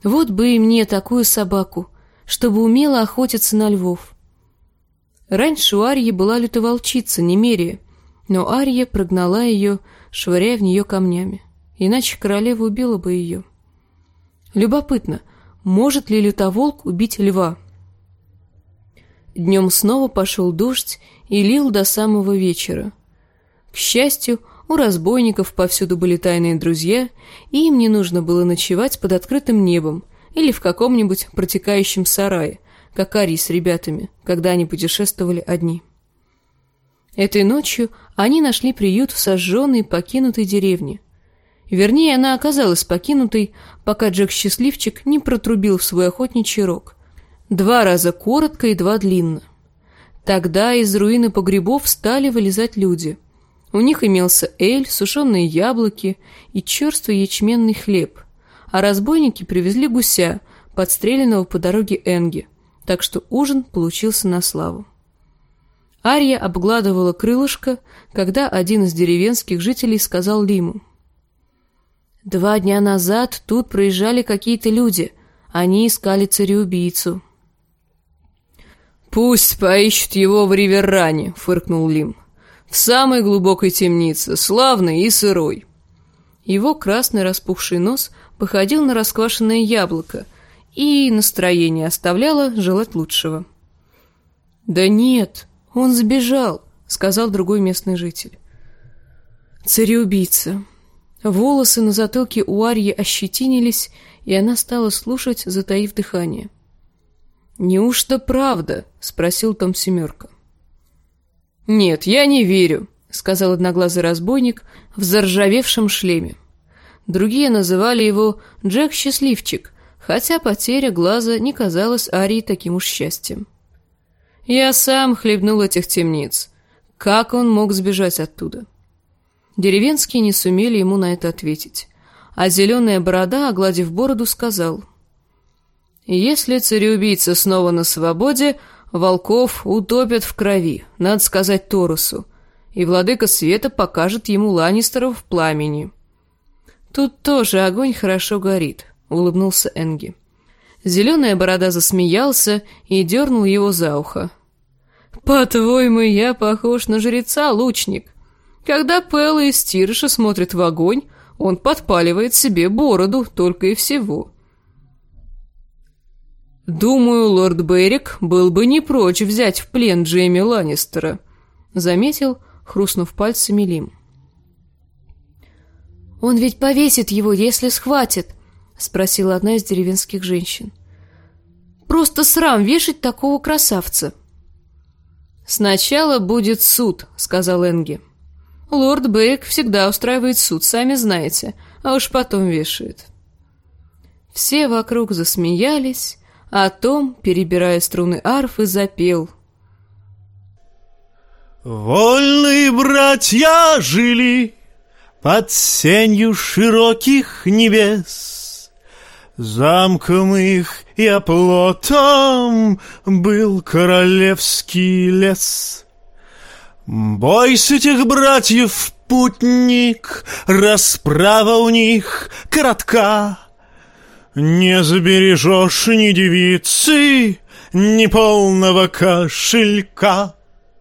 Вот бы и мне такую собаку, чтобы умела охотиться на львов. Раньше у Арьи была лютоволчица, Немерия, но Арья прогнала ее, швыряя в нее камнями, иначе королева убила бы ее. Любопытно, может ли лютоволк убить льва? Днем снова пошел дождь и лил до самого вечера. К счастью, у разбойников повсюду были тайные друзья, и им не нужно было ночевать под открытым небом или в каком-нибудь протекающем сарае, как Арий с ребятами, когда они путешествовали одни. Этой ночью они нашли приют в сожженной, покинутой деревне. Вернее, она оказалась покинутой, пока Джек-счастливчик не протрубил в свой охотничий рог. 2 раза коротко и 2 длинно. Тогда из руины погребов стали вылезать люди. У них имелся эль, сушеные яблоки и черствый ячменный хлеб, а разбойники привезли гуся, подстреленного по дороге Энги, так что ужин получился на славу. Арья обгладывала крылышко, когда один из деревенских жителей сказал Лиму: «2 дня назад тут проезжали какие-то люди, они искали цареубийцу». «Пусть поищут его в Риверране», — фыркнул Лим. «В самой глубокой темнице, славной и сырой». Его красный распухший нос походил на расквашенное яблоко, и настроение оставляло желать лучшего. «Да нет, он сбежал», — сказал другой местный житель. «Цареубийца». Волосы на затылке у Арьи ощетинились, и она стала слушать, затаив дыхание. «Неужто правда?» — спросил Том Семерка. «Нет, я не верю», — сказал одноглазый разбойник в заржавевшем шлеме. Другие называли его Джек-счастливчик, хотя потеря глаза не казалась Арии таким уж счастьем. «Я сам хлебнул этих темниц. Как он мог сбежать оттуда?» Деревенские не сумели ему на это ответить, а зеленая борода, огладив бороду, сказал: «Если цареубийца снова на свободе, волков утопят в крови, надо сказать Торусу, и владыка света покажет ему Ланнистеров в пламени». «Тут тоже огонь хорошо горит», — улыбнулся Энги. Зеленая борода засмеялся и дернул его за ухо. «По-твоему, я похож на жреца, лучник? Когда Пэлла из Тирыша смотрит в огонь, он подпаливает себе бороду, только и всего». «Думаю, лорд Беррик был бы не прочь взять в плен Джейми Ланнистера», — заметил, хрустнув пальцами Лим. «Он ведь повесит его, если схватит», — спросила одна из деревенских женщин. «Просто срам вешать такого красавца». «Сначала будет суд», — сказал Энги. «Лорд Беррик всегда устраивает суд, сами знаете, а уж потом вешает». Все вокруг засмеялись, а Том, перебирая струны арфы, запел: «Вольные братья жили под сенью широких небес, замком их и оплотом был королевский лес. Бойся этих братьев, путник, расправа у них коротка. Не забережешь ни девицы, ни полного кошелька».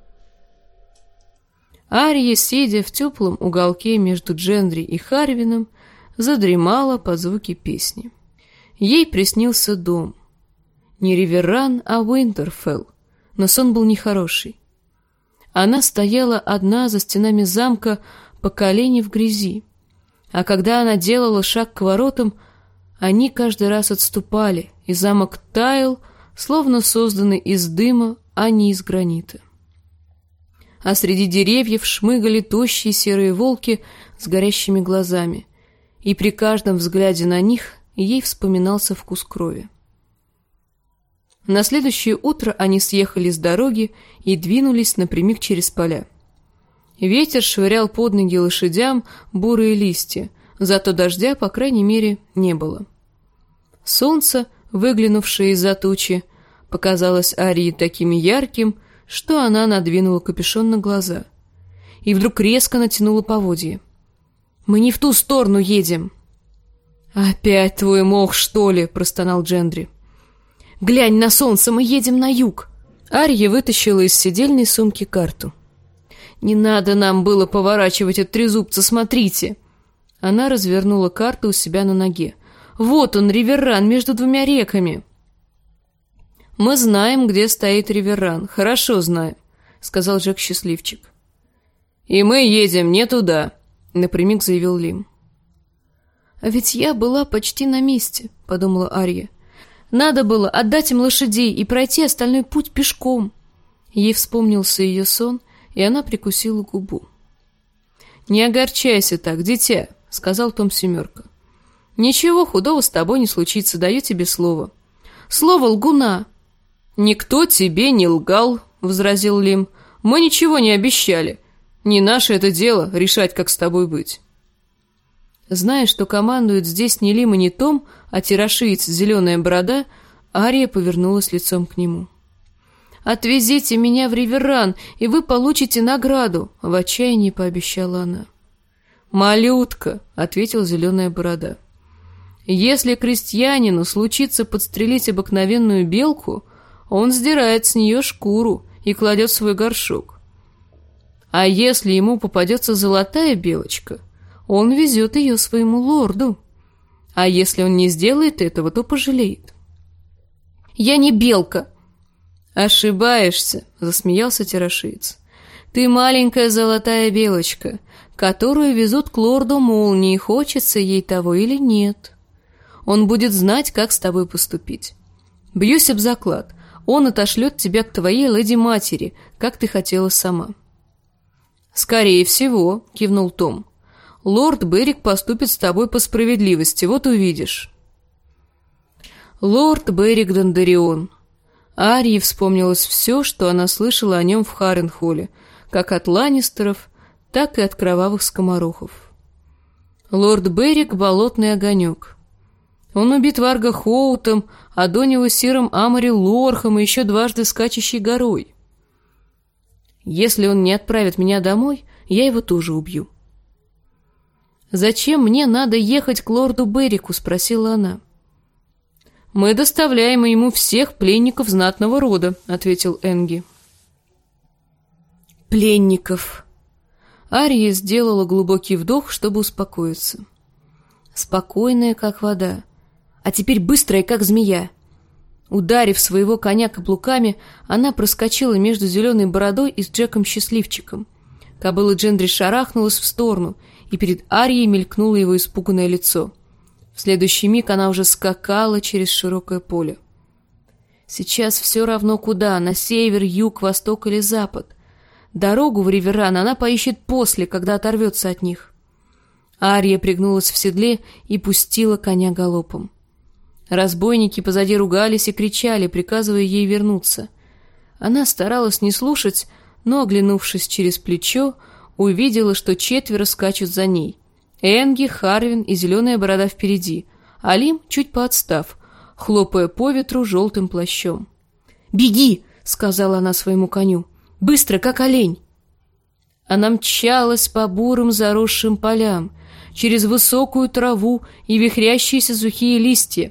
Арья, сидя в теплом уголке между Джендри и Харвином, задремала под звуки песни. Ей приснился дом. Не Риверран, а Уинтерфелл, но сон был нехороший. Она стояла одна за стенами замка по колени в грязи, а когда она делала шаг к воротам, они каждый раз отступали, и замок таял, словно созданный из дыма, а не из гранита. А среди деревьев шмыгали тощие серые волки с горящими глазами, и при каждом взгляде на них ей вспоминался вкус крови. На следующее утро они съехали с дороги и двинулись напрямик через поля. Ветер швырял под ноги лошадям бурые листья, зато дождя, по крайней мере, не было. Солнце, выглянувшее из-за тучи, показалось Арии таким ярким, что она надвинула капюшон на глаза и вдруг резко натянула поводья. «Мы не в ту сторону едем!» «Опять твой мох, что ли?» — простонал Джендри. «Глянь на солнце, мы едем на юг!» Арья вытащила из седельной сумки карту. «Не надо нам было поворачивать от трезубца, смотрите!» Она развернула карту у себя на ноге. «Вот он, Риверран, между двумя реками!» «Мы знаем, где стоит Риверран, хорошо знаем», — сказал Джек-счастливчик. «И мы едем не туда», — напрямик заявил Лим. «А ведь я была почти на месте», — подумала Арья. «Надо было отдать им лошадей и пройти остальной путь пешком». Ей вспомнился ее сон, и она прикусила губу. «Не огорчайся так, дитя», — сказал Том Семерка. «Ничего худого с тобой не случится, даю тебе слово». «Слово лгуна». «Никто тебе не лгал», — возразил Лим. «Мы ничего не обещали. Не наше это дело решать, как с тобой быть». Зная, что командует здесь не Лим и не Том, а тирошиец Зеленая Борода, Ария повернулась лицом к нему. «Отвезите меня в Риверран, и вы получите награду», — в отчаянии пообещала она. «Малютка», — ответил Зеленая Борода. «Если крестьянину случится подстрелить обыкновенную белку, он сдирает с нее шкуру и кладет в свой горшок. А если ему попадется золотая белочка, он везет ее своему лорду. А если он не сделает этого, то пожалеет». «Я не белка!» «Ошибаешься», — засмеялся тирошиец. «Ты маленькая золотая белочка, которую везут к лорду Молнии, хочется ей того или нет. Он будет знать, как с тобой поступить. Бьюсь об заклад, он отошлет тебя к твоей леди-матери, как ты хотела сама». «Скорее всего», — кивнул Том. «Лорд Берик поступит с тобой по справедливости, вот увидишь». Лорд Берик Дондарион. Арии вспомнилось все, что она слышала о нем в Харренхолле, как от Ланнистеров, так и от кровавых скоморохов. Лорд Берик — болотный огонек. Он убит Варго Хоутом, а до него Сиром Амори Лорхом и еще дважды скачущей горой. Если он не отправит меня домой, я его тоже убью. «Зачем мне надо ехать к лорду Берику?» — спросила она. «Мы доставляем ему всех пленников знатного рода», — ответил Энги. «Пленников». Ария сделала глубокий вдох, чтобы успокоиться. Спокойная, как вода, а теперь быстрая, как змея. Ударив своего коня каблуками, она проскочила между Зеленой Бородой и с Джеком-счастливчиком. Кобыла Джендри шарахнулась в сторону, и перед Арией мелькнуло его испуганное лицо. В следующий миг она уже скакала через широкое поле. Сейчас все равно куда, на север, юг, восток или запад. Дорогу в Риверран она поищет после, когда оторвется от них. Ария пригнулась в седле и пустила коня галопом. Разбойники позади ругались и кричали, приказывая ей вернуться. Она старалась не слушать, но, оглянувшись через плечо, увидела, что 4 скачут за ней. Энги, Харвин и Зеленая Борода впереди, а Лим чуть поотстав, хлопая по ветру желтым плащом. «Беги!» — сказала она своему коню. «Быстро, как олень!» Она мчалась по бурым заросшим полям, через высокую траву и вихрящиеся сухие листья.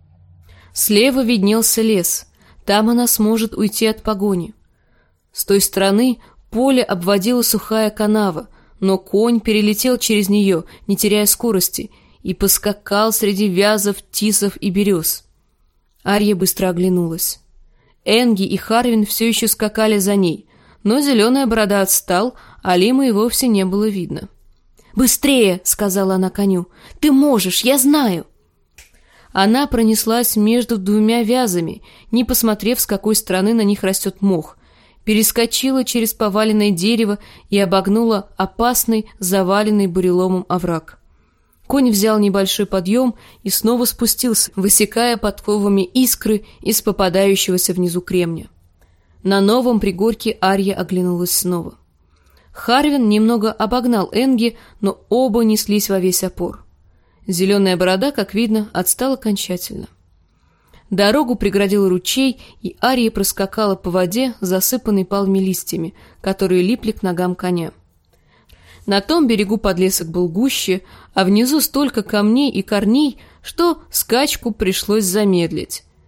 Слева виднелся лес, там она сможет уйти от погони. С той стороны поле обводила сухая канава, но конь перелетел через нее, не теряя скорости, и поскакал среди вязов, тисов и берез. Арья быстро оглянулась. Энги и Харвин все еще скакали за ней, но Зеленая Борода отстал, а Лима и вовсе не было видно. «Быстрее!» — сказала она коню. «Ты можешь, я знаю!» Она пронеслась между 2 вязами, не посмотрев, с какой стороны на них растет мох, перескочила через поваленное дерево и обогнула опасный, заваленный буреломом овраг. Конь взял небольшой подъем и снова спустился, высекая подковами искры из попадающегося внизу кремня. На новом пригорке Арья оглянулась снова. Харвин немного обогнал Энги, но оба неслись во весь опор. Зеленая Борода, как видно, отстала окончательно. Дорогу преградил ручей, и Ария проскакала по воде, засыпанной палыми листьями, которые липли к ногам коня. На том берегу подлесок был гуще, а внизу столько камней и корней, что скачку пришлось замедлить.